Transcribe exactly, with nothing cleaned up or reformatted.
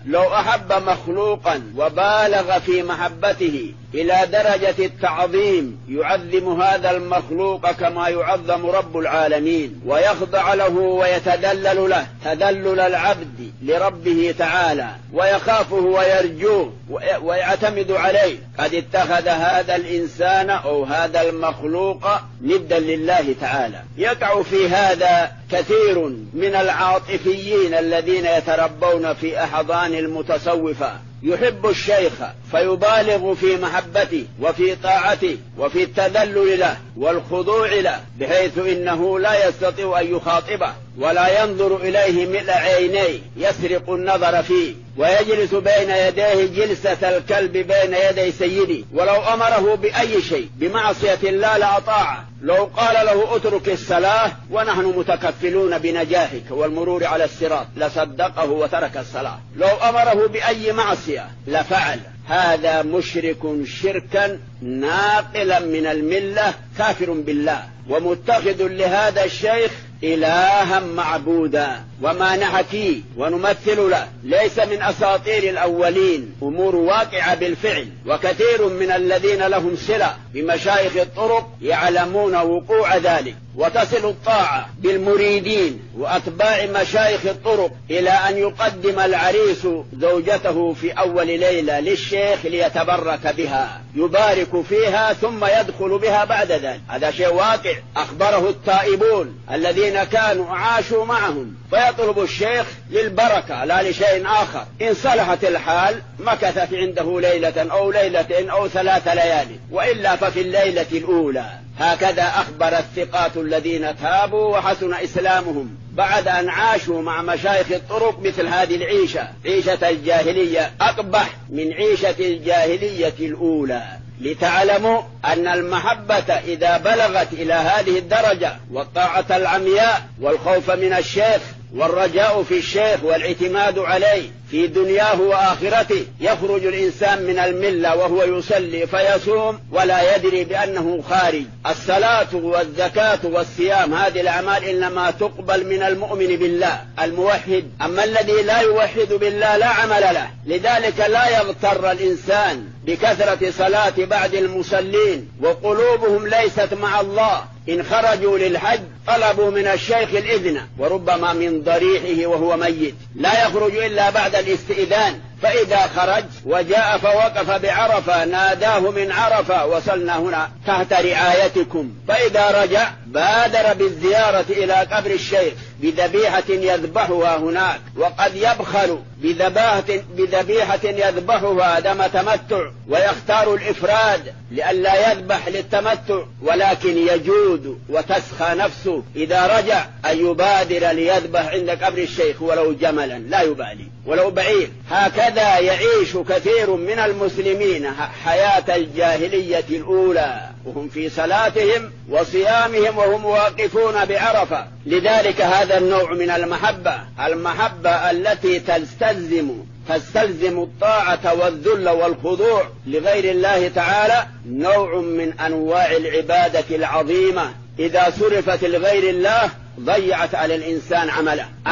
لو أحب مخلوقا وبالغ في محبته إلى درجة التعظيم يعظم هذا المخلوق كما يعظم رب العالمين، ويخضع له ويتدلل له تدلل العبد لربه تعالى، ويخافه ويرجوه ويعتمد عليه، قد اتخذ هذا الإنسان أو هذا المخلوق ندا لله تعالى. يقع في هذا كثير من العاطفيين الذين يتربون في أحضان المتصوفة، يحب الشيخ فيبالغ في محبته وفي طاعته وفي التذلل له والخضوع له، بحيث إنه لا يستطيع أن يخاطبه ولا ينظر إليه ملء عينيه، يسرق النظر فيه ويجلس بين يديه جلسة الكلب بين يدي سيدي، ولو أمره بأي شيء بمعصية الله لأطاعه، لو قال له اترك الصلاة ونحن متكفلون بنجاحك والمرور على الصراط لصدقه وترك الصلاة، لو أمره بأي معصية لفعل. هذا مشرك شركا ناقلا من الملة، كافر بالله ومتخذ لهذا الشيخ إلها معبودا. وما نحكي ونمثل له ليس من أساطير الأولين، أمور واقعة بالفعل، وكثير من الذين لهم صلة بمشايخ الطرق يعلمون وقوع ذلك. وتصل الطاعة بالمريدين وأتباع مشايخ الطرق إلى أن يقدم العريس زوجته في أول ليلة للشيخ ليتبرك بها، يبارك فيها ثم يدخل بها بعد ذلك. هذا شيء واقع أخبره التائبون الذين كانوا عاشوا معهم، فيطلب الشيخ للبركة لا لشيء آخر. إن صلحت الحال مكثت عنده ليلة أو ليلتين أو ثلاث ليالي، وإلا ففي الليلة الأولى. هكذا أخبر الثقات الذين تابوا وحسن إسلامهم بعد أن عاشوا مع مشايخ الطرق مثل هذه العيشة، عيشة الجاهلية أقبح من عيشة الجاهلية الأولى. لتعلموا أن المحبة إذا بلغت إلى هذه الدرجة، والطاعة العمياء والخوف من الشيخ والرجاء في الشيخ والاعتماد عليه في دنياه وآخرته، يخرج الإنسان من الملة وهو يصلي فيصوم ولا يدري بأنه خارج. الصلاة والزكاة والصيام هذه الأعمال إنما تقبل من المؤمن بالله الموحد، أما الذي لا يوحد بالله لا عمل له. لذلك لا يغتر الإنسان بكثرة صلاة بعض المصلين وقلوبهم ليست مع الله. إن خرجوا للحج طلبوا من الشيخ الإذن، وربما من ضريحه وهو ميت، لا يخرج إلا بعد الاستئذان. فإذا خرج وجاء فوقف بعرفة ناداه من عرفة وصلنا هنا تحت رعايتكم. فإذا رجع بادر بالزيارة إلى قبر الشيخ بذبيحة يذبحها هناك، وقد يبخل بذبيحة يذبحها دم تمتع ويختار الإفراد لئلا يذبح للتمتع، ولكن يجود وتسخى نفسه إذا رجع أن يبادر ليذبح عند قبر الشيخ ولو جملا لا يبالي ولو بعير. هكذا يعيش كثير من المسلمين حياة الجاهلية الأولى وهم في صلاتهم وصيامهم وهم واقفون بعرفة. لذلك هذا النوع من المحبة، المحبة التي تستلزم تستلزم الطاعة والذل والخضوع لغير الله تعالى، نوع من أنواع العبادة العظيمة إذا صرفت لغير الله ضيعت على الإنسان عمله.